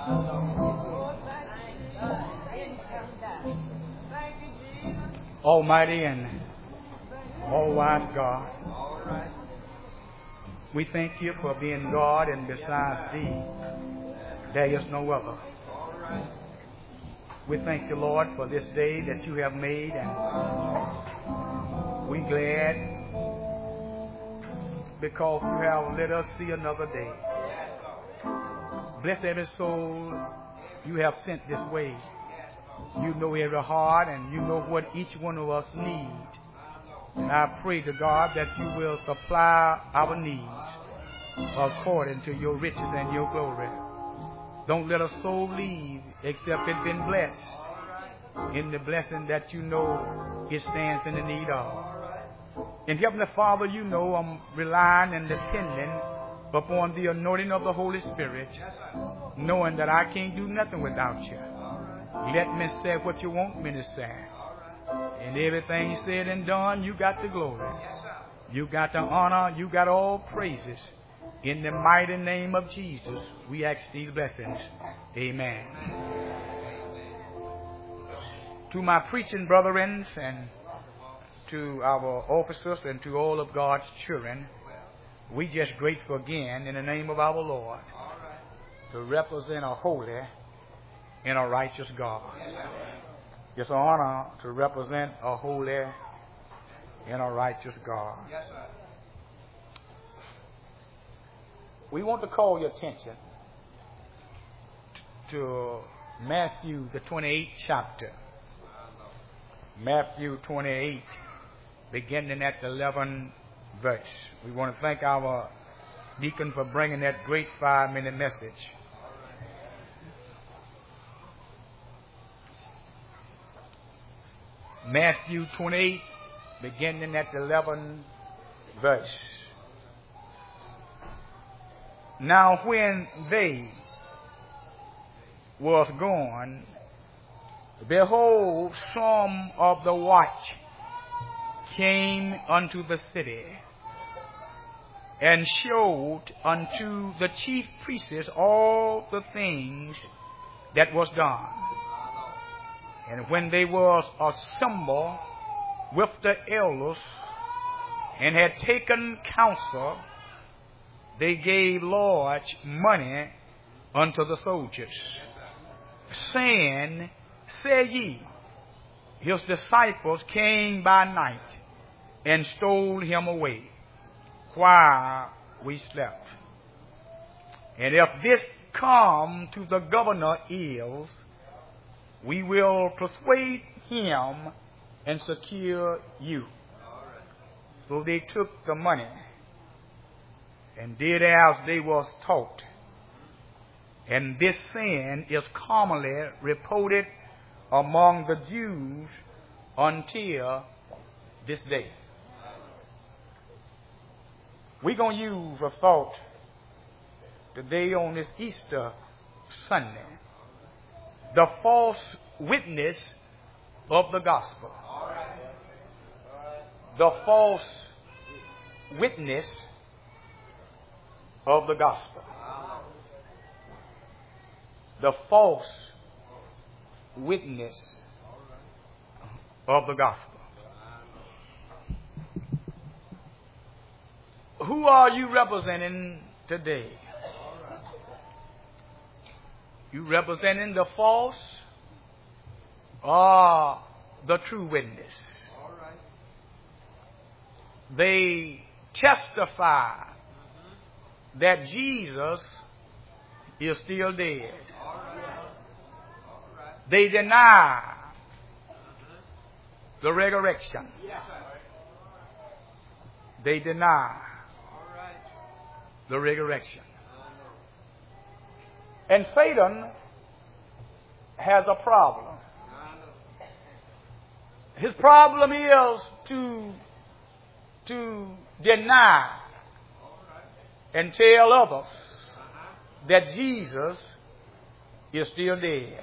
Almighty and all-wise God, we thank you for being God, and besides thee, there is no other. We thank you, Lord, for this day that you have made, and we're glad because you have let us see another day. Bless every soul you have sent this way. You know every heart, and you know what each one of us needs. And I pray to God that you will supply our needs according to your riches and your glory. Don't let a soul leave except it's been blessed in the blessing that you know it stands in the need of. And Heavenly Father, you know I'm relying and depending upon the anointing of the Holy Spirit, knowing that I can't do nothing without you. Let me say what you want me to say. And everything said and done, you got the glory. You got the honor. You got all praises. In the mighty name of Jesus, we ask these blessings. Amen. To my preaching brethren and to our officers and to all of God's children, we just grateful again in the name of our Lord to represent a holy and a righteous God. It's an honor to represent a holy and a righteous God. We want to call your attention to Matthew, the 28th chapter. Matthew 28, beginning at the 11th verse. We want to thank our deacon for bringing that great 5-minute message. Matthew 28, beginning at the 11th verse. Now when they was gone, behold, some of the watch came unto the city, and showed unto the chief priests all the things that was done. And when they was assembled with the elders, and had taken counsel, they gave large money unto the soldiers, saying, say ye, his disciples came by night and stole him away while we slept. And if this come to the governor's ears, we will persuade him and secure you. So they took the money and did as they was taught. And this saying is commonly reported among the Jews until this day. We're going to use a thought today on this Easter Sunday. The false witness of the gospel. The false witness of the gospel. The false witness of the gospel. Who are you representing today? You representing the false or the true witness? They testify that Jesus is still dead. They deny the resurrection. They deny the resurrection. And Satan has a problem. His problem is to deny and tell others that Jesus is still dead.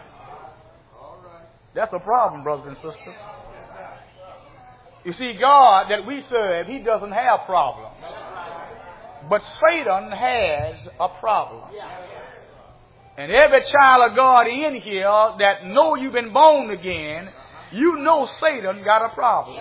That's a problem, brothers and sisters. You see, God that we serve, He doesn't have problems. But Satan has a problem. And every child of God in here that know you've been born again, you know Satan got a problem.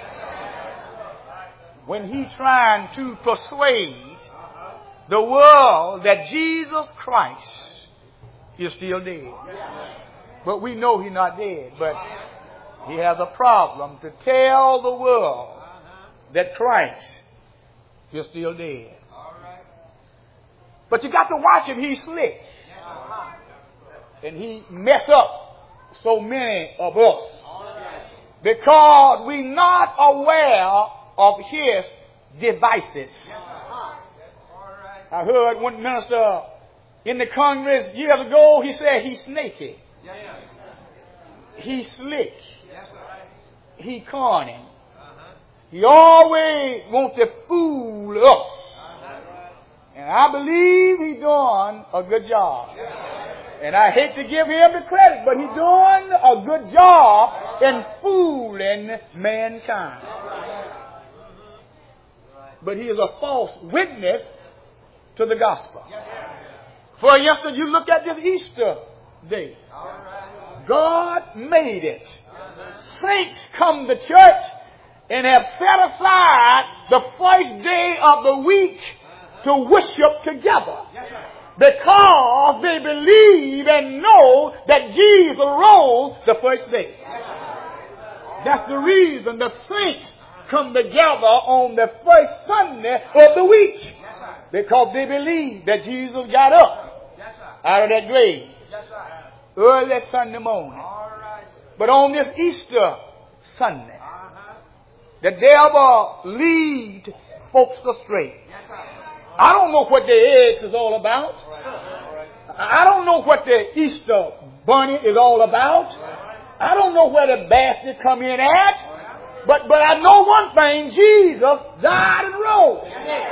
When he's trying to persuade the world that Jesus Christ is still dead. But we know he's not dead. But he has a problem to tell the world that Christ is still dead. But you got to watch him. He's slick. And he mess up so many of us. Because we're not aware of his devices. I heard one minister in the Congress years ago, he said he's snaky. He's slick. He cunning. He always wants to fool us. And I believe he's doing a good job. And I hate to give him the credit, but he's doing a good job in fooling mankind. But he is a false witness to the gospel. For instance, you look at this Easter day. God made it. Saints come to church and have set aside the first day of the week to worship together. Because they believe and know that Jesus rose the first day. That's the reason the saints come together on the first Sunday of the week. Because they believe that Jesus got up out of that grave early Sunday morning. But on this Easter Sunday, the devil leads folks astray. I don't know what the eggs is all about. I don't know what the Easter bunny is all about. I don't know where the basket come in at. But I know one thing, Jesus died and rose.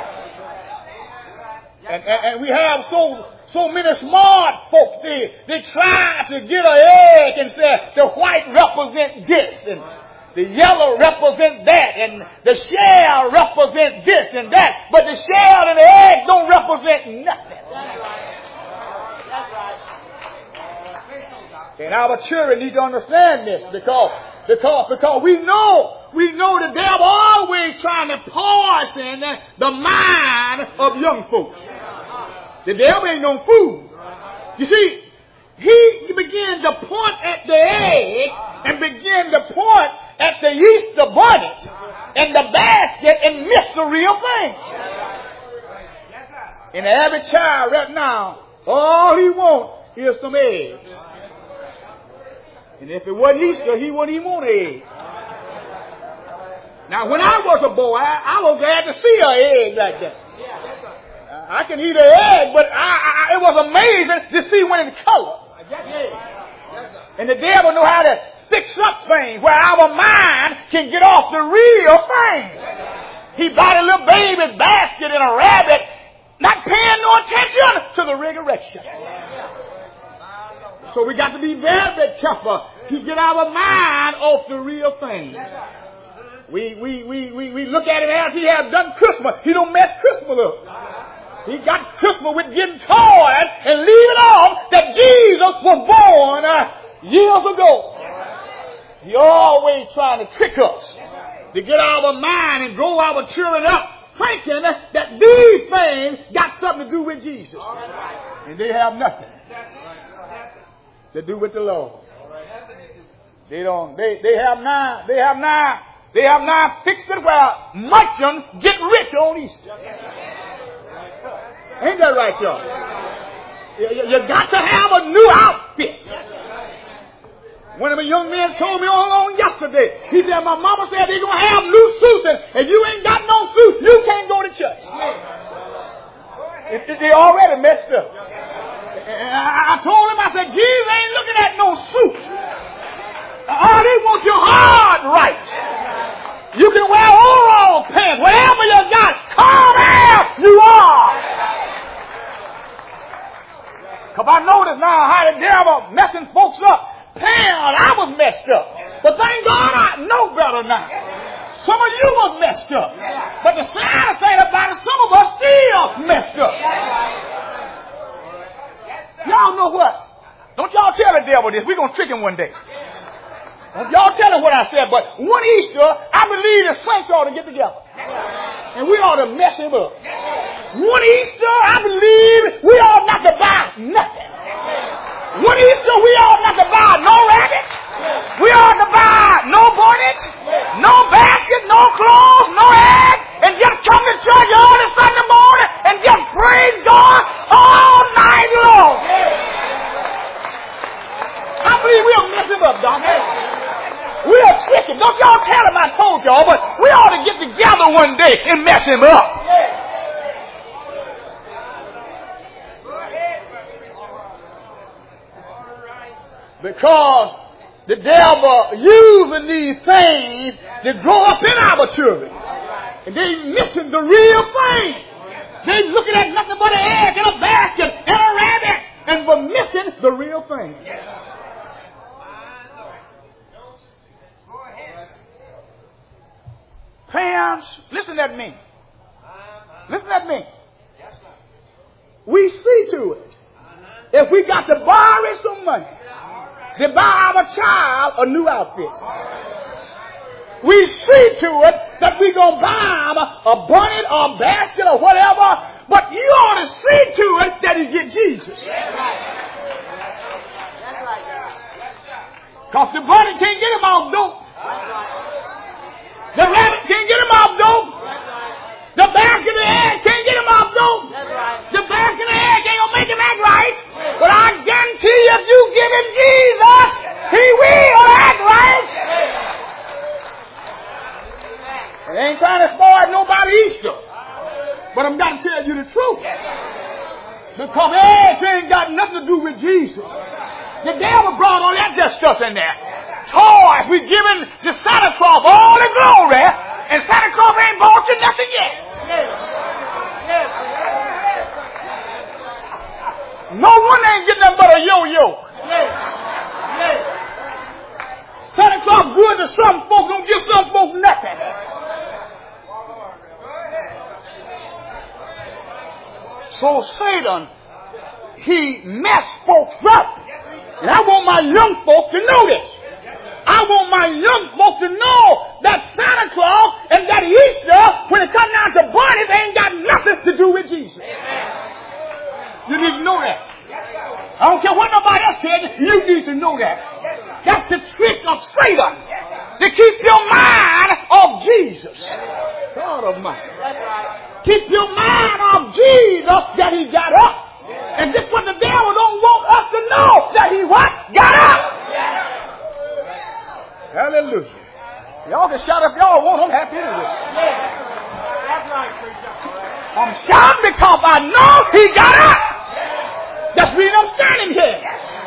And we have so many smart folks, they try to get an egg and say the white represents this and the yellow represents that and the shell represents this and that. But the shell and the egg don't represent nothing. And our children need to understand this because we know the devil always trying to poison the mind of young folks. The devil ain't no fool. You see, he began to point at the egg and began to point at the Easter bunny and the basket and missed the real thing. And every child right now, all he wants is some eggs. And if it wasn't Easter, he wouldn't even want an egg. Now, when I was a boy, I was glad to see an egg like that. I can eat an egg, but it was amazing to see when it's colored. And the devil know how to fix up things where our mind can get off the real thing. He bought a little baby's basket and a rabbit, not paying no attention to the resurrection. So we got to be very, very careful to get our mind off the real thing. We look at it as he has done Christmas. He don't mess Christmas up. He got Christmas with getting toys and leaving off that Jesus was born years ago. He always trying to trick us to get our mind and grow our children up thinking that these things got something to do with Jesus. And they have nothing to do with the Lord. They don't. They have now fixed it where merchants get rich on Easter. Ain't that right, y'all? You got to have a new outfit. One of the young men told me on yesterday. He said, my mama said they're going to have new suits, and you ain't got no suit, you can't go to church. They already messed up. And I told him, I said, Jesus ain't looking at no suit. They want your heart right. You can wear overall pants, whatever you got. Come here, you are. Because I notice now how the devil messing folks up. I was messed up. But thank God I know better now. Some of you was messed up. But the sad thing about it, some of us still messed up. Y'all know what? Don't y'all tell the devil this. We're going to trick him one day. Don't y'all tell him what I said, but one Easter, I believe the saints ought to get together. And we ought to mess him up. One Easter, I believe we ought not to buy nothing. One Easter, we ought not to buy no rabbits. We ought to buy no bonnet, no basket, no clothes, no egg, and just come to church early Sunday morning and just praise God all night long. I believe we'll mess him up, Doc. We'll trick him. Don't y'all tell him I told y'all, but we ought to get together one day and mess him up. Because the devil using these things to grow up in our children. And they missing the real thing. They looking at nothing but an egg and a basket and a rabbit. And we're missing the real thing. Parents, listen at me. Listen at me. We see to it. If we got to borrow some money to buy our child a new outfit, we see to it that we're going to buy him a bonnet or a basket or whatever, but you ought to see to it that he get Jesus. Because the bonnet can't get him off dope. The rabbit can't get him off dope. The basket of egg can't get him off dope. The basket of egg ain't going to make him act right. But I guarantee you, if you give him Jesus, he will act right. I ain't trying to spoil nobody's Easter. But I'm got to tell you the truth. Because eggs ain't got nothing to do with Jesus. The devil brought all that stuff in there. Toys. We're giving the Santa Claus all the glory, and Santa Claus ain't bought you nothing yet. No one ain't getting nothing but a yo-yo. Santa Claus good to some folks, don't give some folks nothing. So Satan, he messed folks up. And I want my young folks to know this. I want my young folks to know that Santa Claus and that Easter, when it comes down to bodies, ain't got nothing to do with Jesus. You need to know that. I don't care what nobody else said, you need to know that. That's the trick of Satan, to keep your mind off Jesus. God Almighty. Keep your mind off Jesus that he got up. And this what the devil don't want us to know, that he what? Got up. Hallelujah. Y'all can shout if y'all want. I'm happy anyway. That's right, preacher. I'm shouting because I know he got up. That's the reason I'm standing here.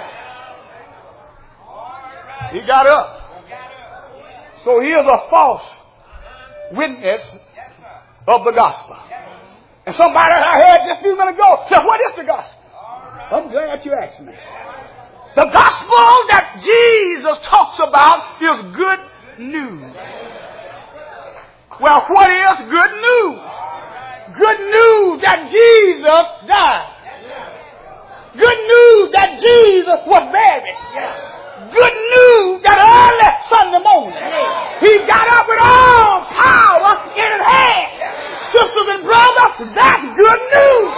He got up. So here's a false witness of the gospel. And somebody I heard just a few minutes ago said, what is the gospel? I'm glad you asked me. The gospel that Jesus talks about is good news. Well, what is good news? Good news that Jesus died. Good news that Jesus was buried. Good news that early Sunday morning he got up with all power in his hand. Sisters and brothers, that's good news.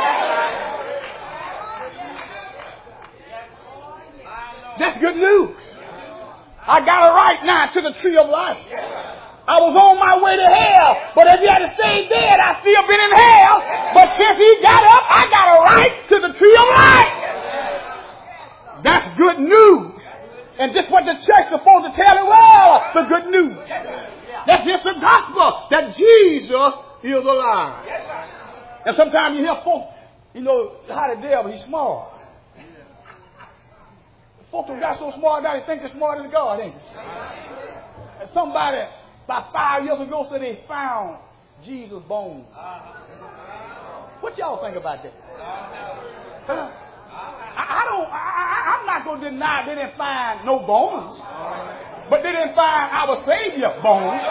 That's good news. I got a right now to the tree of life. I was on my way to hell, but if he had stayed dead, I'd still been in hell. But since he got up, I got a right to the tree of life. That's good news. And just what the church is supposed to tell the world, the good news. That's just the gospel, that Jesus is alive. And sometimes you hear folks, you know, how the devil, he's smart. Folks who got so smart now they think they're smart as God, ain't they? And somebody about 5 years ago said they found Jesus' bones. What y'all think about that? Huh? I'm not going to deny they didn't find no bones, but they didn't find our Savior bones.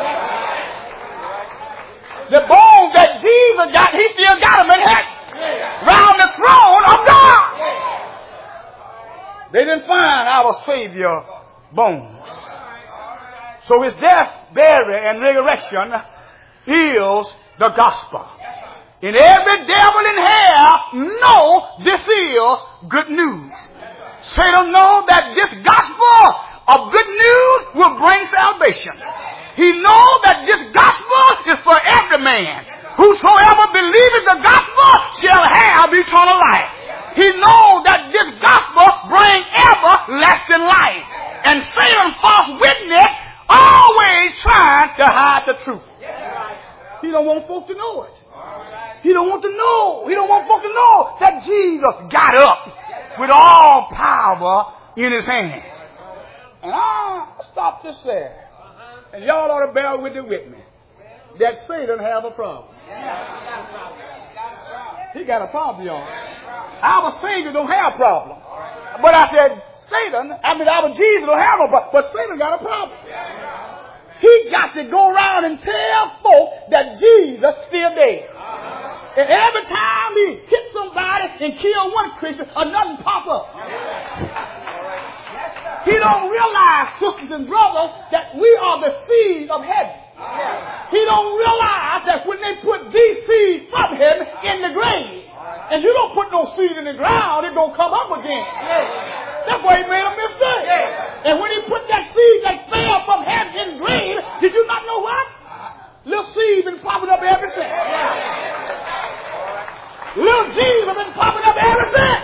The bones that Jesus got, he still got them in heaven, round the throne of God. They didn't find our Savior bones. So his death, burial, and resurrection is the gospel. And every devil in hell know this is good news. Satan know that this gospel of good news will bring salvation. He knows that this gospel is for every man. Whosoever believeth the gospel shall have eternal life. He knows that this gospel brings everlasting life. And Satan, false witness, always trying to hide the truth. He don't want folks to know it. He don't want to know. He don't want folks to know that Jesus got up with all power in his hand. And I'll stop this there. And y'all ought to bear with me that Satan have a problem. He got a problem, y'all. Our Savior don't have a problem. But I said, our Jesus don't have a problem. But Satan got a problem. He got to go around and tell folk that Jesus still dead. And every time he hit somebody and kill one Christian, another pop up. He don't realize, sisters and brothers, that we are the seed of heaven. He don't realize that when they put these seeds from heaven in the grave, and you don't put no seed in the ground, it's going to come up again. That's why he made a mistake. And when he put that seed that fell from heaven in the grave, did you not know what? Little seed been popping up ever since. Little Jesus been popping up ever since.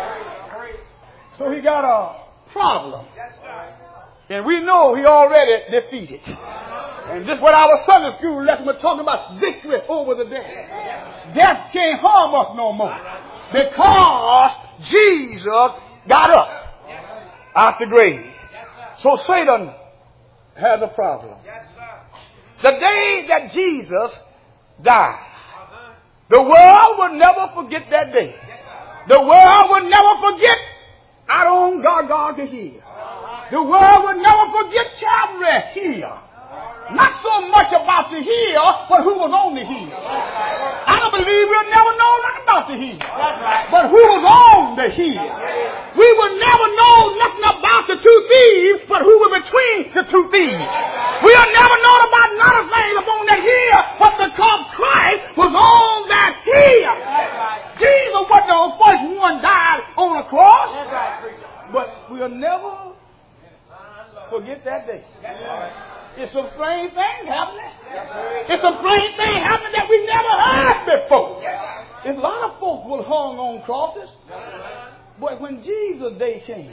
So he got a problem. And we know he already defeated. And just what our Sunday school lesson was talking about, victory over the death. Death can't harm us no more. Because Jesus got up out the grave. So Satan has a problem. The day that Jesus died, the world will never forget that day. The world will never forget out on Golgotha Hill. The world will never forget Calvary Hill. Not so much about the hill, but who was on the hill. I don't believe we'll never know nothing about the hill, but who was on the hill. We will never know nothing about the two thieves, but who was between the two thieves. We'll never know about none of things upon that hill, but because Christ was on that hill. Jesus wasn't the first one died on the cross, but we'll never forget that day. It's some strange things happening. It's some strange things happening that we never heard before. There's a lot of folks will hung on crosses. But when Jesus' day came,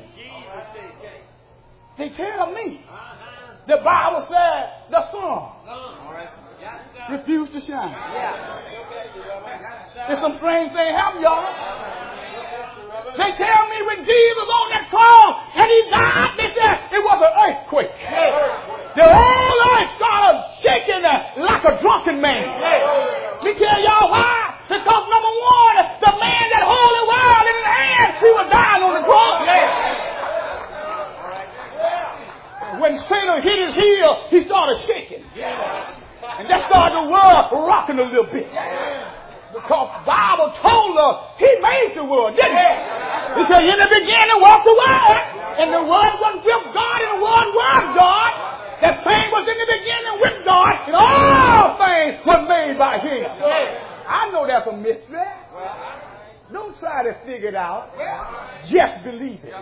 they tell me, the Bible said the sun refused to shine. There's some strange things happening, y'all. They tell me when Jesus was on that cross and he died, they said it was an earthquake. The whole earth started shaking like a drunken man. Let me tell y'all why. Because number one, the man that hold the world in his hand, he was dying on the cross. When Satan hit his heel, he started shaking. And that started the world rocking a little bit. Because the Bible told us he made the world, didn't he? He said, in the beginning was the Word. And the Word was with God, and the Word was God. That thing was in the beginning with God, and all things were made by him. I know that's a mystery. Don't try to figure it out. Just believe it.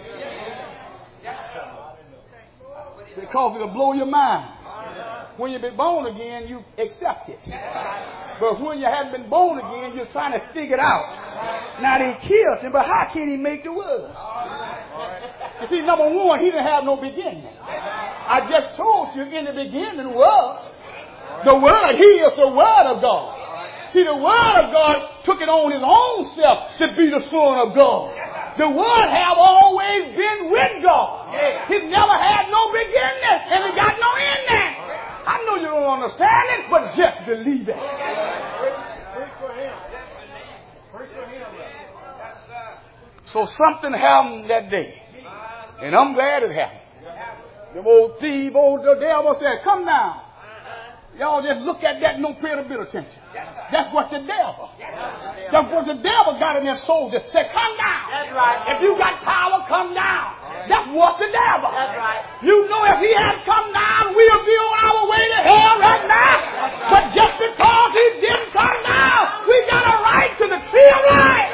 Because it'll blow your mind. When you've been born again, you accept it. But when you haven't been born again, you're trying to figure it out. Now they killed him, but how can he make the world? You see, number one, he didn't have no beginning. I just told you in the beginning was the Word. He is the Word of God. See, the Word of God took it on his own self to be the Son of God. The Word have always been with God. He never had no beginning, and he got no ending. I know you don't understand it, but just believe it. So something happened that day, and I'm glad it happened. The old thief, the devil said, come down. Y'all just look at that and don't pay a bit of attention. That's what the devil. That's what the devil got in their soldiers. Said, come down. If you got power, come down. was the devil. That's right. You know if he had come down, we'll be on our way to hell right now. But just because he didn't come down, we got a right to the tree of life.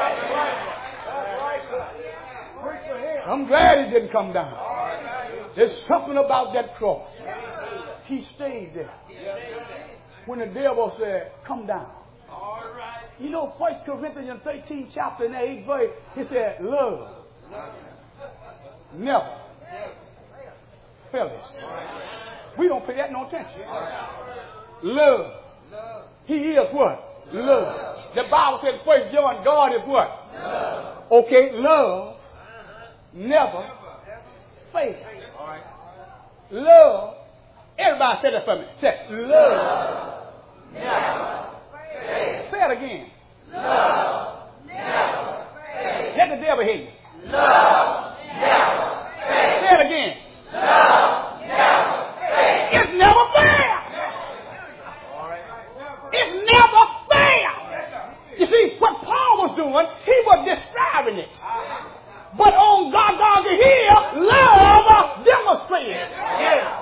I'm glad he didn't come down. There's something about that cross. He stayed there. When the devil said, come down. You know, 1 Corinthians 13, chapter and 8 verse, he said, love never fails. We don't pay that no attention. Love. He is what? Love. The Bible said 1 John, God is what? Love. Okay, love never fails. Love. Everybody say that for me. Say, love never fails. Say it again. Love never fails. Let the devil hear you. Love never fails. Say it again. Love never fails. It's never failed. It's never failed. You see, what Paul was doing, he was describing it. But on Golgotha Hill, love demonstrated. Yeah.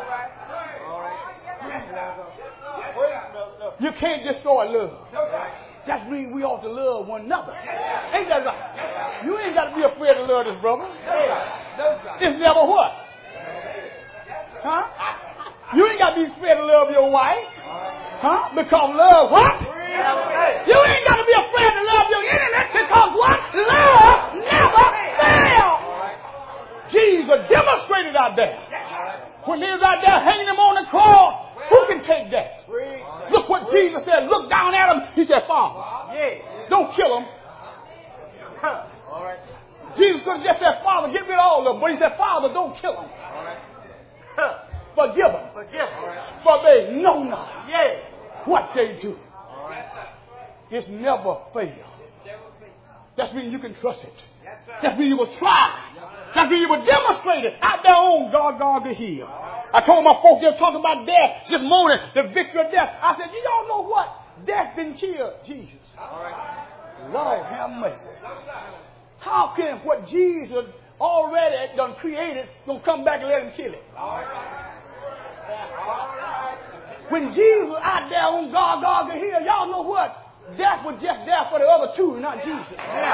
You can't destroy love. That means we ought to love one another. Ain't that right? You ain't got to be afraid to love this brother. It's never what? Huh? You ain't got to be afraid to love your wife. Huh? Because love what? You ain't got to be afraid to love your enemy because what? Love never fails. Jesus demonstrated out there. When he was out there hanging him on the cross, who can take that? Look what Jesus said. Look down at him. He said, Father, don't kill him. Jesus could have just said, Father, get rid of all of them. But he said, Father, don't kill him. Forgive them. For they know not what they do. It's never failed. That means you can trust it. That means you will try. That means you will demonstrate it out there on Golgotha Hill. I told my folks they were talking about death this morning, the victory of death. I said, you don't know what? Death didn't kill Jesus. Lord have mercy. How can what Jesus already done created gonna come back and let him kill it? When Jesus was out there on Golgotha Hill, y'all know what? Death was just there for the other two, not Jesus.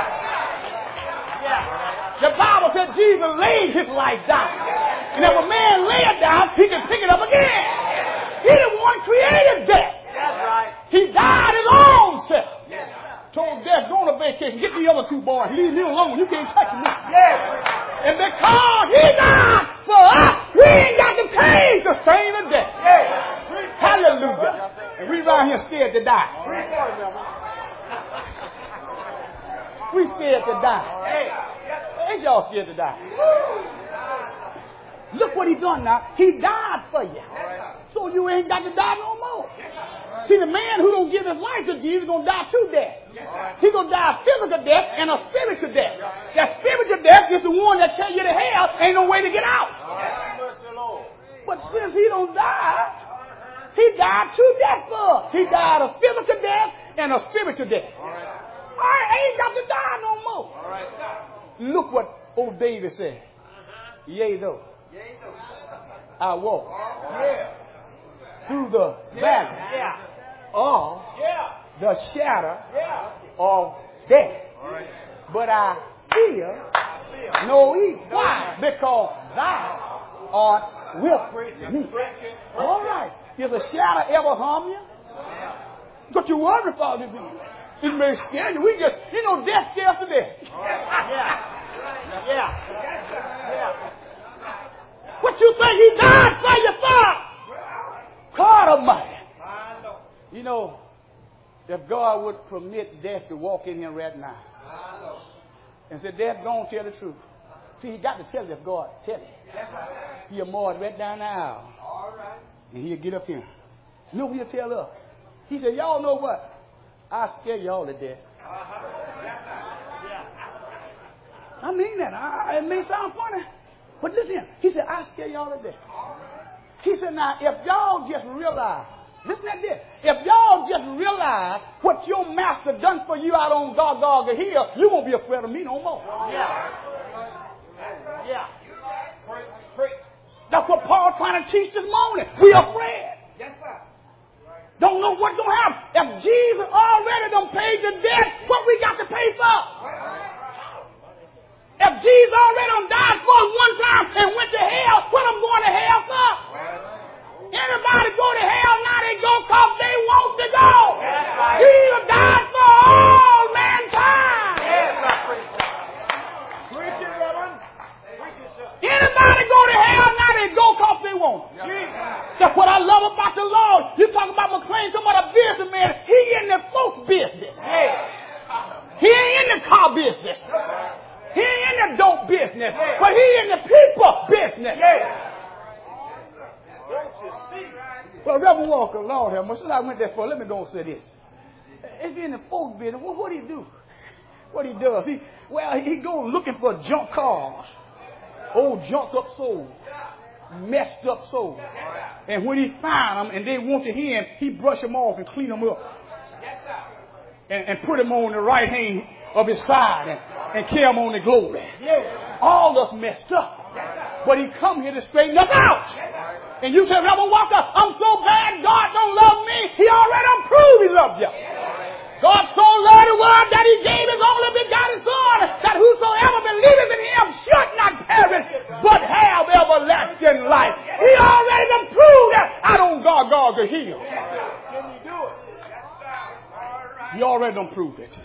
The Bible said Jesus laid his life down. And if a man lay it down, he can pick it up again. He the one created death. That's right. He died his own self. Told death, go on a vacation. Get the other two boys. Leave me alone. You can't touch me. And because he died for us, we ain't got to pay the stain of death. Hallelujah. And we around here scared to die. We scared to die. Ain't y'all scared to die? Look what he done now. He died for you. So you ain't got to die no more. See, the man who don't give his life to Jesus is going to die two deaths. He's going to die a physical death and a spiritual death. That spiritual death is the one that tell you to hell ain't no way to get out. But since he don't die, he died two deaths for us. He died a physical death and a spiritual death. I ain't got to die no more. Look what old David said. Yea, though I walk through the valley of the shadow of death, but I fear no evil. Why? Because thou art with me. All right. Is a shadow ever harm you? But you worry about it. It may scare you. We just, death scares to death. What you think he died for you for? God Almighty. If God would permit death to walk in here right now and say, Death, don't tell the truth. See, he got to tell it if God tell it. He'll march right down the aisle. And he'll get up here. Look what he'll tell us. He said, y'all know what? I scare y'all to death. I mean that. It may sound funny. But listen, he said, I scare y'all to death. He said, now, if y'all just realize, listen at this. If y'all just realize what your master done for you out on Golgotha Hill, you won't be afraid of me no more. Lord trying to teach this morning. We are afraid. Yes, sir. Don't know what's going to happen. If Jesus already done paid the debt, what we got to pay for? If Jesus already done died for us one time and went to hell, what I'm going to hell for? Anybody go to hell now, they go because they want to go. Jesus died for all mankind. Anybody go to hell now, they go because they want. That's what I love about the Lord. You talk about McLean, talking about a businessman. He in the folks' business. He ain't in the car business. He ain't in the dope business. But he in the people business. Well, Reverend Walker, Lord have mercy, I went there for. Let me go and say this. If he's in the folks' business, what do he do? What he does? He goes looking for junk cars. Old junk up souls. Messed up souls. And when he find them and they want to him, he brush them off and clean them up. And put them on the right hand of his side and carry them on the glory. All of us messed up. But he come here to straighten us out. And you say, Reverend Walker, I'm so bad, God don't love me. He already proved he loved you. God so loved the world that he gave his only begotten Son, that whosoever believeth in him should not perish, but have everlasting life. He already done proved that. I don't God to heal. Can you do it? He already done proved it.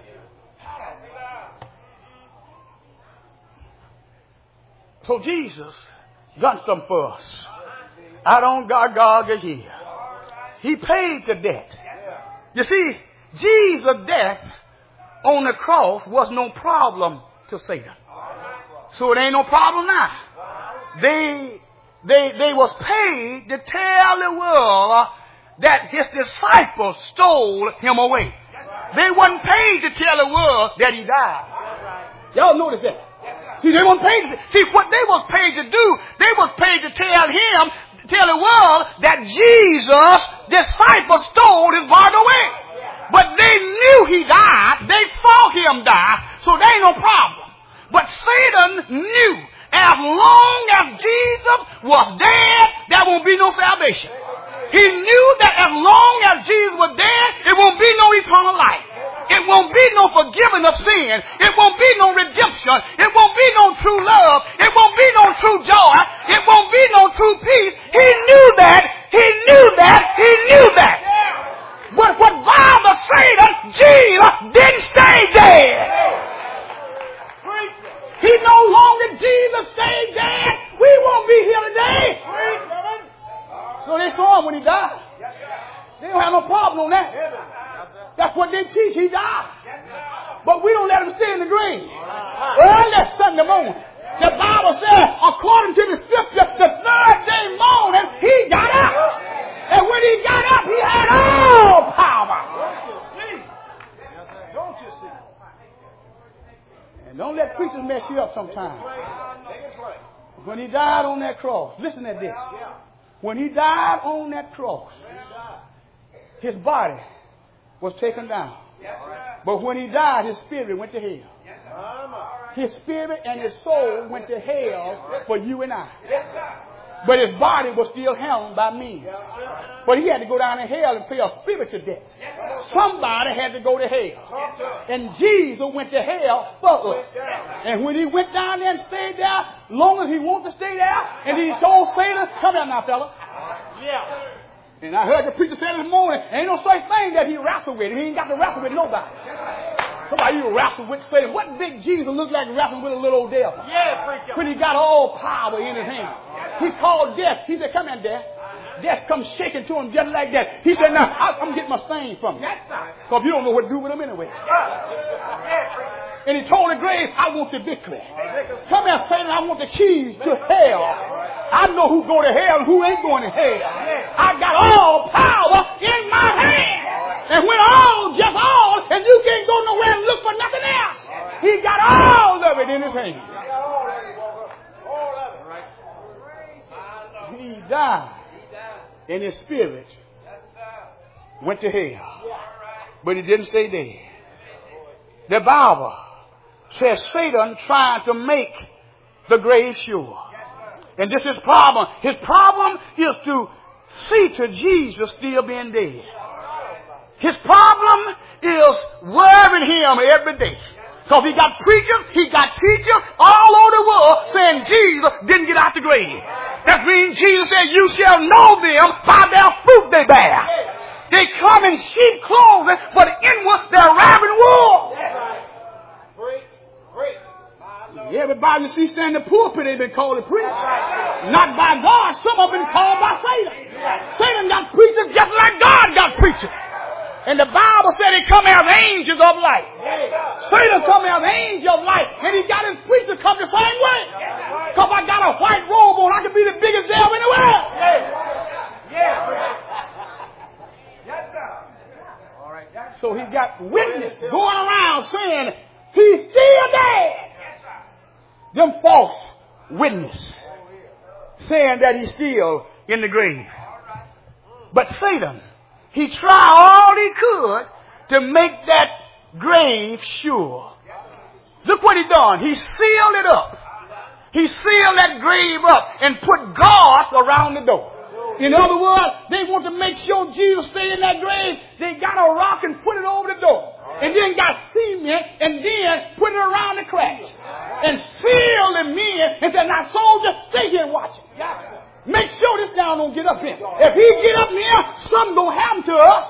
So Jesus done something for us. I don't God to heal. He paid the debt. You see, Jesus' death on the cross was no problem to Satan. So it ain't no problem now. They was paid to tell the world that his disciples stole him away. They wasn't paid to tell the world that he died. Y'all notice that? See, they weren't paid. See, what they was paid to do, they was paid to tell the world that Jesus' disciples stole his body away. But they knew he died. They saw him die. So there ain't no problem. But Satan knew as long as Jesus was dead, there won't be no salvation. He knew that as long as Jesus was dead, it won't be no eternal life. It won't be no forgiving of sin. It won't be no redemption. It won't be no true love. It won't be no true joy. It won't be no true peace. He knew that. He knew that. He knew that. But what bothered Satan, Jesus didn't stay dead. He no longer Jesus stayed dead. We won't be here today. So they saw him when he died. They don't have no problem on that. That's what they teach. He died. But we don't let him stay in the grave. Early Sunday morning, the Bible says, according to the scripture, the third day morning, he got up. And when he got up, he had all power. Don't you see? And don't let preachers mess you up sometimes. When he died on that cross, listen to this. When he died on that cross, his body was taken down. But when he died, his spirit went to hell. His spirit and his soul went to hell for you and I. But his body was still held by men. But he had to go down to hell and pay a spiritual debt. Somebody had to go to hell. And Jesus went to hell for us. And when he went down there and stayed there, long as he wanted to stay there, and he told Satan, come here now, fella. And I heard the preacher say this morning, ain't no such thing that he wrestled with. He ain't got to wrestle with nobody. Somebody you wrestle with Satan. What big Jesus look like wrestling with a little old devil? Yeah, preacher. When he got all power in his hand. He called death. He said, come here, death. Death comes shaking to him just like that. He said, now, I'm getting my stain from you. Because you don't know what to do with him anyway. And he told the grave, I want the victory. Come here, Satan, I want the keys to hell. I know who go to hell and who ain't going to hell. I got all power in my hand. And when all, and you can't go nowhere and look for nothing else. He got all of it in his hand. He died. And his spirit went to hell. But he didn't stay there. The Bible says Satan tried to make the grave sure. And this is his problem. His problem is to see to Jesus still being dead. His problem is worrying him every day. Because he got preachers, he got teachers all over the world saying Jesus didn't get out the grave. That means Jesus said, you shall know them by their fruit they bear. They come in sheep clothing, but inward they're rabid wolves. Everybody you see stand in the pulpit, they've been called to preach. Not by God. Some have been called by Satan. Satan got preachers just like God got preachers. And the Bible said he come as angels of light. Satan come as angels of light. And he got his preachers come the same way. Because I got a white robe on, I can be the biggest devil in the world. So he got witness going around saying he's still dead. Them false witness saying that he's still in the grave. But Satan, he tried all he could to make that grave sure. Look what he done. He sealed it up. He sealed that grave up and put guards around the door. In other words, they want to make sure Jesus stayed in that grave. They got a rock and put it over the door. And then got cement and then put it around the cracks. And sealed them in and said, now soldier, stay here and watch it. Make sure this down don't get up here. If he get up here, something gonna happen to us.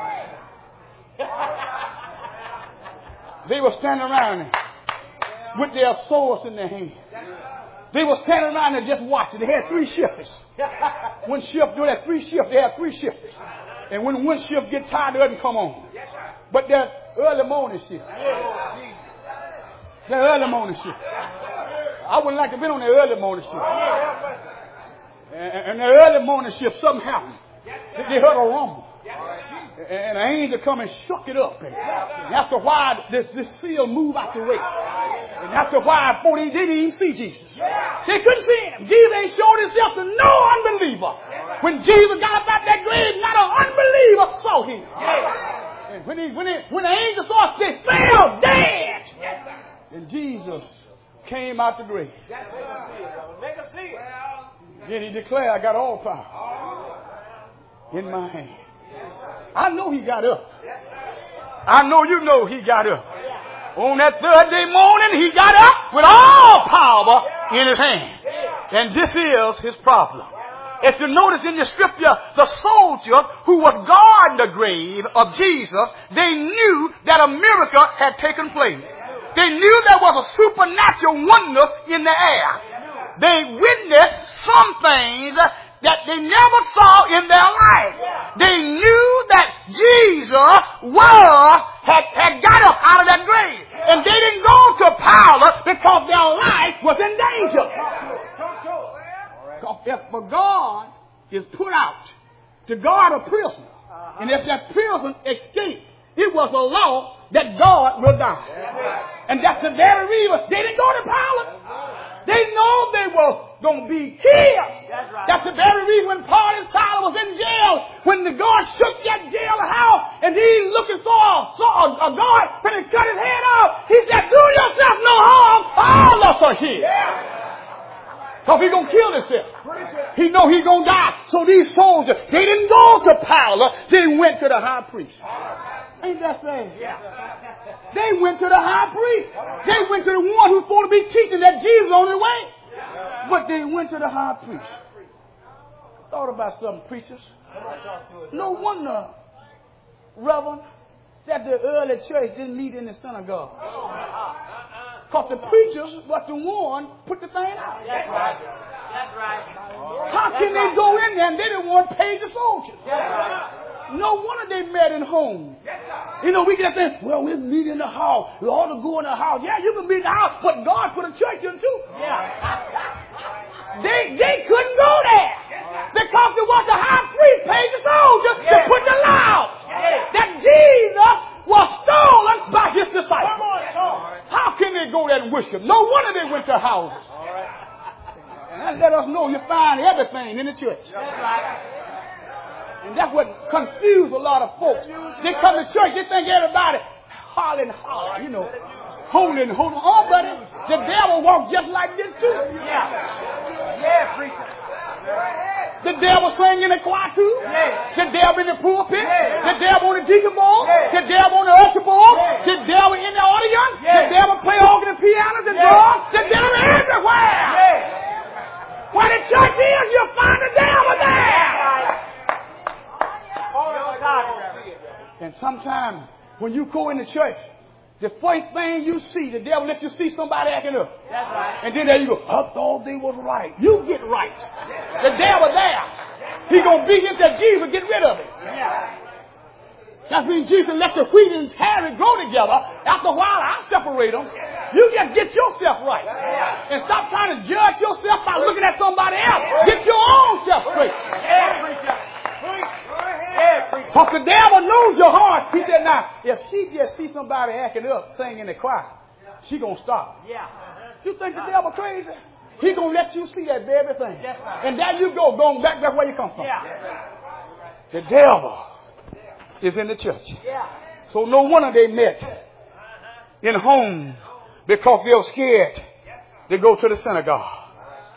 They were standing around with their swords in their hands. They were standing around there just watching. They had 3 shifts. One shift, they had 3 shifts. They had 3 shifts. And when one shift get tired, the other come on. But that early morning shift. The early morning shift. I wouldn't like to be on the early morning shift. And the early morning shift, something happened. They heard a rumble. And an angel come and shook it up. And after a while, this seal moved out the way. And after a while, they didn't even see Jesus. They couldn't see him. Jesus ain't showed himself to no unbeliever. When Jesus got up out that grave, not an unbeliever saw him. And when the angel saw us, they fell dead. And Jesus came out the grave. Then he declared, I got all power in my hand. I know he got up. I know you know he got up. On that third day morning, he got up with all power in his hand. And this is his problem. If you notice in the scripture, the soldiers who was guarding the grave of Jesus, they knew that a miracle had taken place. They knew there was a supernatural wonder in the air. They witnessed some things that they never saw in their life. They knew that Jesus had got up out of that grave. And they didn't go to Pilate because their life was in danger. If a guard is put out to guard a prisoner, and if that prisoner escaped, it was a law that guard will die. And that's the very reason they didn't go to Pilate. They know they was going to be killed. That's the very reason when Paul and Silas was in jail, when the guard shook that jail house, and he looking saw a guard when he cut his head off. He said, do yourself no harm. All of us are here. Because he's going to kill himself. He know he's going to die. So these soldiers, they didn't go to Pilate. They went to the high priest. Ain't that sad? They went to the high priest. They went to the one who's supposed to be teaching that Jesus on the way. But they went to the high priest. Thought about something, preachers. No wonder, Reverend, that the early church didn't meet in the synagogue. Because the preachers was the one put the thing out. That's right. That's right. How can they go in there and they didn't want to pay the soldiers? No wonder they met in home. You know, we get there, well, we'll meet in the house. We ought to go in the house. Yeah, you can meet in the house, but God put a church in too. They couldn't go there. Because it was the high priest paid the soldier to put the law that Jesus was stolen by his disciples. How can they go there and worship? No wonder they went to houses. And that let us know you find everything in the church. And that's what confused a lot of folks. They come to church, they think everybody hollering, you know, holding. Oh, buddy, the devil walks just like this too. The devil sang in the choir too. The devil in the pulpit. The devil on the deacon board. The devil on the usher board. The devil in the audience. The devil play organ and pianos and drums. The devil everywhere. Where the church is, you'll find the devil there. And sometimes when you go in the church, the first thing you see, the devil lets you see somebody acting up. That's right. And then there you go, I thought they was right. You get right. The devil there. He going to beat him till Jesus get rid of it. That means Jesus let the wheat and tares grow together. After a while, I'll separate them. You just get yourself right. And stop trying to judge yourself by looking at somebody else. Get your own self straight. Because the devil knows your heart. He said, now, if she just see somebody acting up, singing in the choir, she going to stop. You think the devil crazy? He going to let you see that very thing. And there you go, going back where you come from. The devil is in the church. So no wonder they met in home because they were scared to go to the synagogue.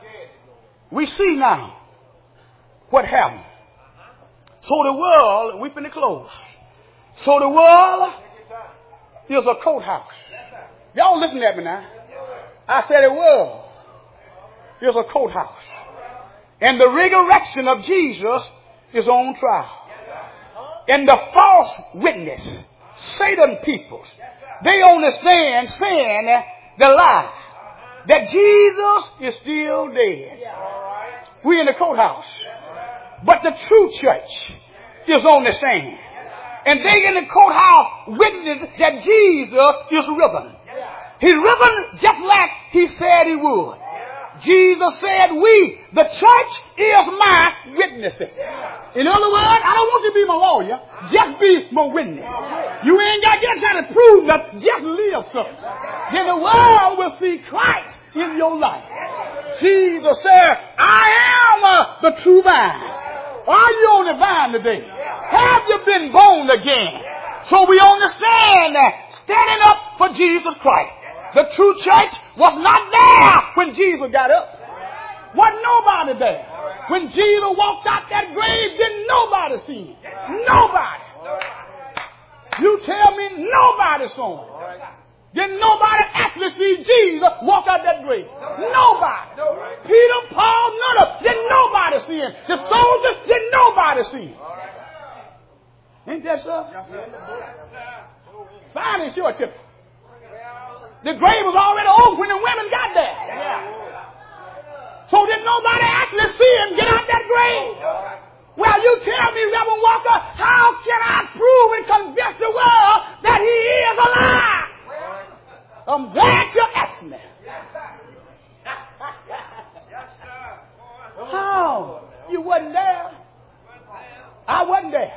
We see now what happened. So the world, we finna close. So the world is a courthouse. Y'all listen at me now. I said the world is a courthouse. And the resurrection of Jesus is on trial. And the false witness, Satan people, they on the stand saying the lie that Jesus is still dead. We in the courthouse. But the true church is on the stand. And they in the courthouse witness that Jesus is risen. He's risen just like he said he would. Jesus said, we, the church, is my witnesses. In other words, I don't want you to be my lawyer. Just be my witness. You ain't got to get trying to prove that. Just live something. Then the world will see Christ in your life. Jesus said, I am the true vine. Are you on the vine today? Have you been born again? So we understand that standing up for Jesus Christ. The true church was not there when Jesus got up. Wasn't nobody there. When Jesus walked out that grave, didn't nobody see him. Nobody. You tell me nobody saw him. Didn't nobody actually see Jesus walk out that grave? Nobody. Peter, Paul, none of them. Didn't nobody see him. The soldiers, didn't nobody see him. Ain't that so? Fine and sure tip. The grave was already open when the women got there. So did nobody actually see him get out that grave? Well, you tell me, Reverend Walker, how can I prove and convince the world that he is alive? I'm glad you asked me. How? You wasn't there. I wasn't there.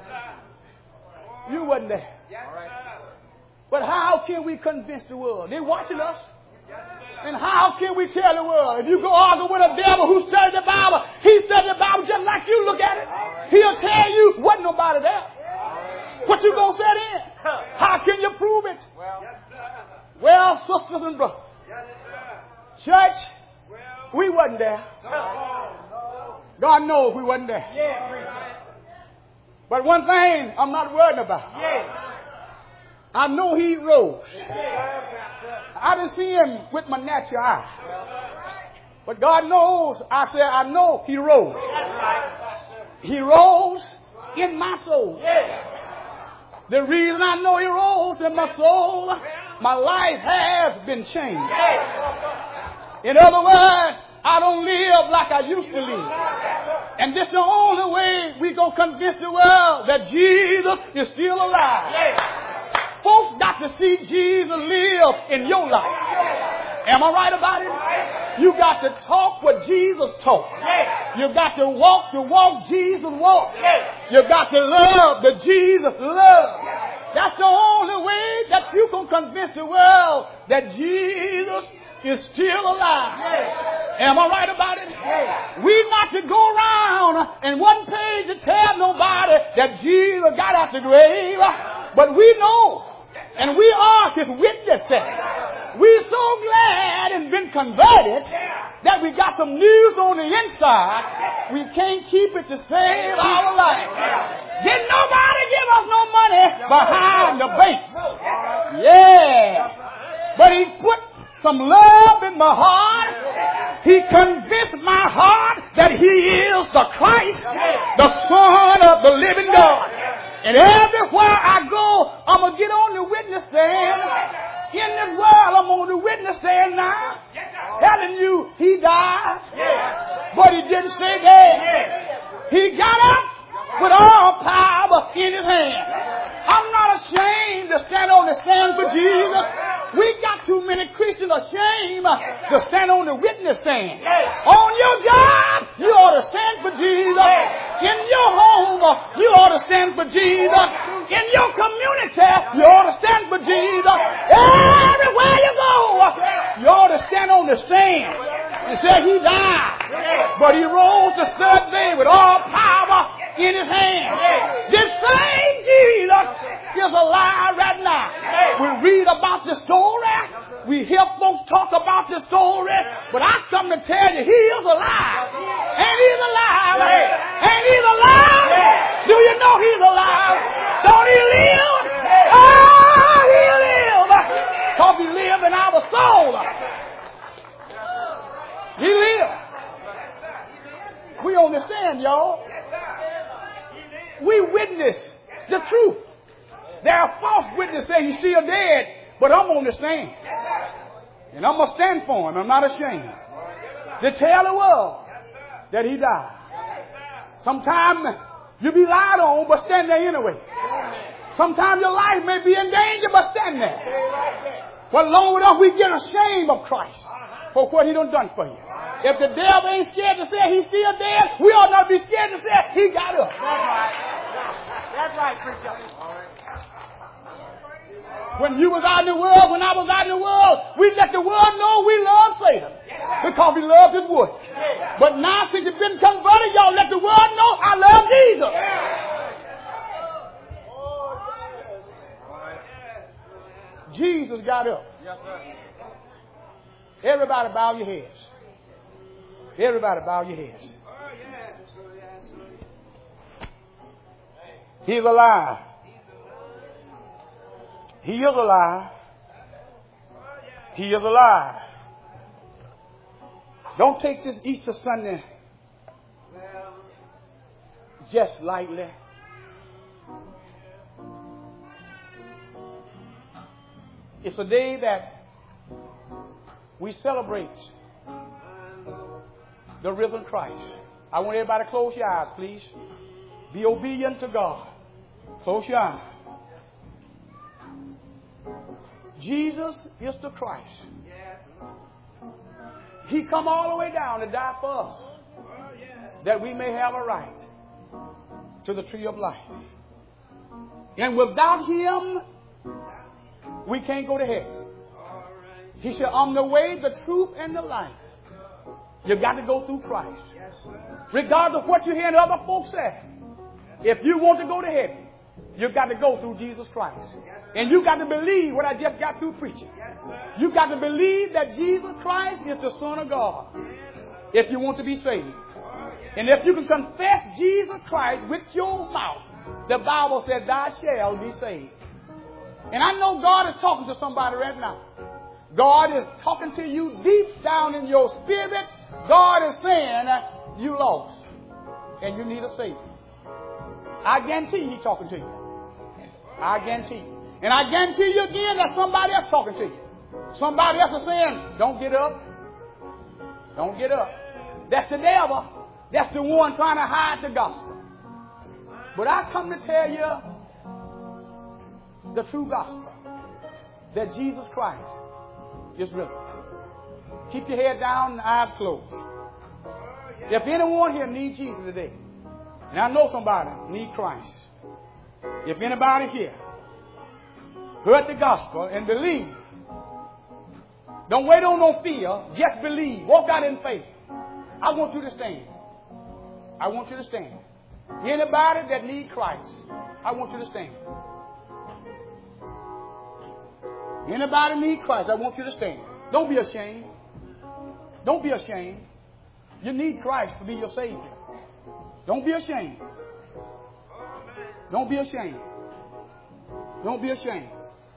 You wasn't there. But how can we convince the world? They're watching us. And how can we tell the world? If you go argue with a devil who studied the Bible, he studied the Bible just like you look at it. He'll tell you wasn't nobody there. What you gonna say then? How can you prove it? Well, sisters and brothers, church, we wasn't there. God knows we wasn't there. But one thing I'm not worried about. I know he rose. I didn't see him with my natural eye. But God knows, I know he rose. He rose in my soul. The reason I know he rose in my soul, my life has been changed. In other words, I don't live like I used to live. And this is the only way we're going to convince the world that Jesus is still alive. Folks got to see Jesus live in your life. Am I right about it? You got to talk what Jesus talked. You got to walk Jesus walked. You got to love the Jesus loved. That's the only way that you can convince the world that Jesus is still alive. Am I right about it? We're not to go around and one page to tell nobody that Jesus got out the grave. But we know, and we are his witnesses, We're so glad and been converted that we got some news on the inside. We can't keep it to save our life. Didn't nobody give us no money behind the banks. Yeah. But he put some love in my heart. He convinced my heart that he is the Christ, the Son of the living God. And everywhere I go, I'm going to get on the witness stand. In this world, I'm on the witness stand now. Telling you he died, but he didn't stay dead. He got up with all power in his hand. I'm not ashamed to stand on the stand for Jesus. We got too many Christians ashamed to stand on the witness stand. On your job, you ought to stand for Jesus. In your home, you ought to stand for Jesus. In your community, you ought to stand for Jesus. Everywhere you go, you ought to stand on the stand and say he died, but he rose the third day with all power in his hand. This same Jesus is alive right now. We read about the story. We hear folks talk about the story. But I come to tell you, he is alive. And he's alive. And he's alive. Do you know he's alive? Don't he live? Oh, he lives. Because he lives in our soul. He lives. We understand, y'all. We witness the truth. There are false witnesses say he's still dead, but I'm on the stand. And I'm going to stand for him. I'm not ashamed to tell the world that he died. Sometimes you be lied on, but stand there anyway. Sometimes your life may be in danger, but stand there. But long enough we get ashamed of Christ for what he done for you. If the devil ain't scared to say he's still dead, we ought not be scared to say he got up. That's right, preacher. When you was out in the world, when I was out in the world, we let the world know we love Satan because we love his word. But now since you've been converted, y'all let the world know I love Jesus. Jesus got up. Everybody bow your heads. Everybody bow your heads. He's alive. He is alive. He is alive. Don't take this Easter Sunday just lightly. It's a day that we celebrate the risen Christ. I want everybody to close your eyes, please. Be obedient to God. Close your eyes. Jesus is the Christ. He come all the way down to die for us, that we may have a right to the tree of life. And without him, we can't go to heaven. He said, I'm the way, the truth, and the life. You've got to go through Christ. Regardless of what you hear other folks say. If you want to go to heaven, you've got to go through Jesus Christ. And you got to believe what I just got through preaching. You got to believe that Jesus Christ is the Son of God if you want to be saved. And if you can confess Jesus Christ with your mouth, the Bible says, thou shalt be saved. And I know God is talking to somebody right now. God is talking to you deep down in your spirit. God is saying, you lost and you need a Savior. I guarantee He's talking to you. I guarantee you. And I guarantee you again that somebody else talking to you. Somebody else is saying, don't get up. Don't get up. That's the devil. That's the one trying to hide the gospel. But I come to tell you the true gospel. That Jesus Christ is risen. Keep your head down and eyes closed. If anyone here needs Jesus today, and I know somebody needs Christ. If anybody here heard the gospel and believe, don't wait on no fear, just believe. Walk out in faith. I want you to stand. I want you to stand. Anybody that needs Christ, I want you to stand. Anybody need Christ, I want you to stand. Don't be ashamed. Don't be ashamed. You need Christ to be your Savior. Don't be ashamed. Don't be ashamed. Don't be ashamed.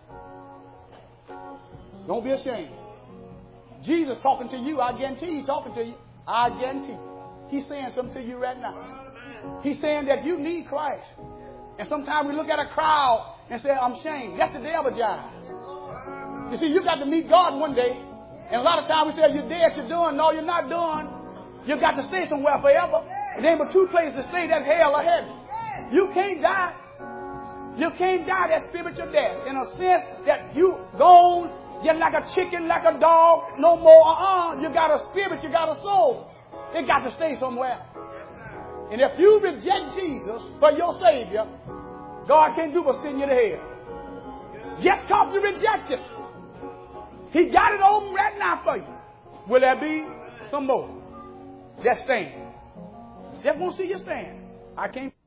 Don't be ashamed. Jesus talking to you. I guarantee he's talking to you. I guarantee. He's saying something to you right now. He's saying that you need Christ. And sometimes we look at a crowd and say, I'm ashamed. That's the devil jive. You see, you got to meet God one day. And a lot of times we say, you're dead, you're done. No, you're not done. You got to stay somewhere forever. There ain't but two places to stay, that's hell or heaven. You can't die. You can't die that spiritual death. In a sense that you gone just like a chicken, like a dog, no more. You got a spirit, you got a soul. It got to stay somewhere. And if you reject Jesus for your Savior, God can't do but send you to hell. Just because you reject Him. He got it open right now for you. Will there be some more? Just stand. Just want to see you stand. I can't.